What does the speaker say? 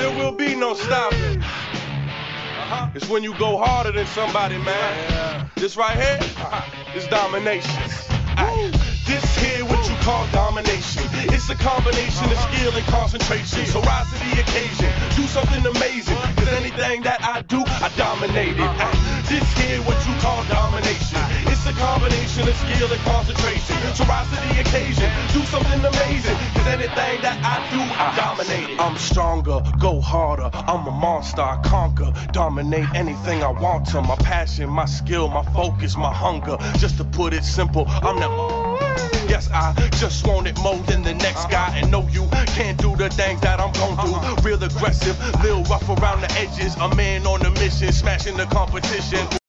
there will be no stopping. It's when you go harder than somebody, man. This right here is domination. This here what you call domination. It's a combination of skill and concentration. So rise to the occasion, do something amazing. Cause anything that I do, I dominate it. This here what you call domination. It's a combination of skill and concentration. So rise to the occasion, do something amazing. Cause anything that I do, I dominate it. I'm stronger, go harder. I'm a monster, I conquer. Dominate anything I want to. My passion, my skill, my focus, my hunger. Just to put it simple, I'm the... Yes, I just want it more than the next guy. And no, you can't do the things that I'm gon' do. Real aggressive, little rough around the edges. A man on a mission, smashing the competition.